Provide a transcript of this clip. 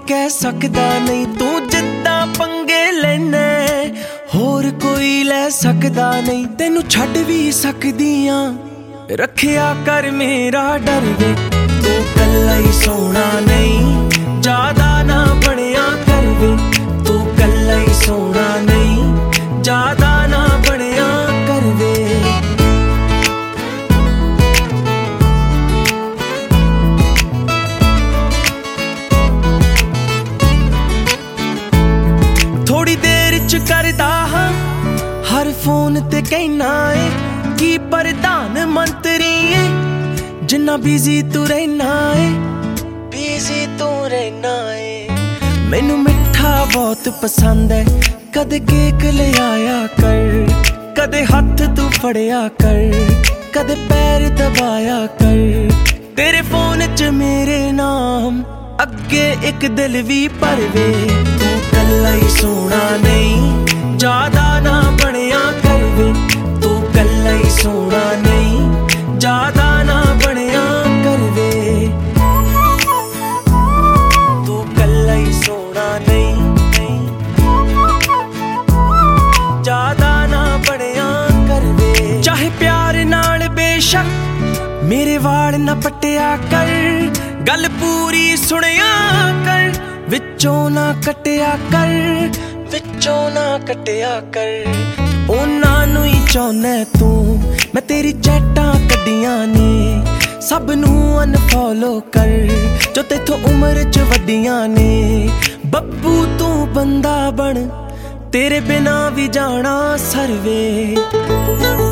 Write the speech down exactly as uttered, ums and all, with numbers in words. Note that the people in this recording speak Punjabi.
ਕਹਿ ਸਕਦਾ ਨਹੀਂ ਤੂੰ ਜਿੱਦਾਂ ਪੰਗੇ ਲੈਨਾ ਹੋਰ ਕੋਈ ਲੈ ਸਕਦਾ ਨਹੀਂ ਤੈਨੂੰ ਛੱਡ ਵੀ ਸਕਦੀਆਂ ਰੱਖਿਆ ਕਰ ਮੇਰਾ ਡਰ ਵੇ ਤੂੰ ਕੱਲਾ ਹੀ ਸੋਹਣਾ ਨਹੀਂ ਜ਼ਿਆਦਾ ਨਾ ਬਣਿਆ ਕਰ ਵੇ ਤੂੰ ਕੱਲਾ ਹੀ ਸੋਹਣਾ ਨਹੀਂ ਜ਼ਿਆਦਾ ਨਾ ਬਣਿਆ ਕਰ ਵੇ ਥੋੜੀ ਦੇਰ ਚ ਕਰਦਾ ਹਾਂ ਹਰ ਫੋਨ ਤੇ ਕਹਿਣਾ ਏ ਕੀ ਪ੍ਰਧਾਨ ਮੰਤਰੀ ਏ ਜਿੰਨਾ ਬਿਜ਼ੀ ਤੂੰ ਰਹਿਣਾ ਏ ਬਿਜ਼ੀ ਤੂੰ ਰਹਿਣਾ ਏ ਮੈਨੂੰ ਮਿੱਠਾ ਬਹੁਤ ਪਸੰਦ ਹੈ ਕਦੇ ਕੇਕ ਲਿਆਇਆ ਕਰ ਕਦੇ ਹੱਥ ਤੂੰ ਫੜਿਆ ਕਰ ਕਦੇ ਪੈਰ ਦਬਾਇਆ ਕਰ ਤੇਰੇ ਫੋਨ ਚ ਮੇਰੇ ਨਾਮ ਅੱਗੇ ਇੱਕ ਦਿਲ ਵੀ ਭਰਵੇ ਤੂੰ ਕੱਲਾ ਹੀ ਸੋਹਣਾ ਨਹੀਂ ਜ਼ਿਆਦਾ ਨਾ ਬਣਿਆ ਕਰ ਵੇ ਤੂੰ ਕੱਲਾ ਹੀ ਸੋਹਣਾ ਨਹੀਂ ਜ਼ਿਆਦਾ ਨਾ ਬਣਿਆ ਕਰ ਵੇ ਤੂੰ ਕੱਲਾ ਹੀ ਸੋਹਣਾ ਨਹੀਂ ਜ਼ਿਆਦਾ ਨਾ ਬਣਿਆ ਕਰ ਵੇ ਚਾਹੇ ਪਿਆਰ ਨਾਲ ਬੇਸ਼ੱਕ ਮੇਰੇ ਵਾਲ ਨਾ ਪੱਟਿਆ ਕਰ ਗੱਲ ਪੂਰੀ ਸੁਣਿਆ ਕਰ ਵਿੱਚੋਂ ਨਾ ਕੱਟਿਆ ਕਰ ਵਿੱਚੋਂ ਨਾ ਕੱਟਿਆ ਕਰ ਉਹਨਾਂ ਨੂੰ ਹੀ ਚਾਹੁੰਦਾ ਤੂੰ ਮੈਂ ਤੇਰੀ ਚੈਟਾਂ ਕੱਢੀਆਂ ਨੇ ਸਭ ਨੂੰ ਅਨਫੋਲੋ ਕਰ ਜੋ ਤੇਥੋਂ ਉਮਰ ਚ ਵੱਡੀਆਂ ਨੇ ਬੱਬੂ ਤੂੰ ਬੰਦਾ ਬਣ ਤੇਰੇ ਬਿਨਾ ਵੀ ਜਾਣਾ ਸਰਵੇ।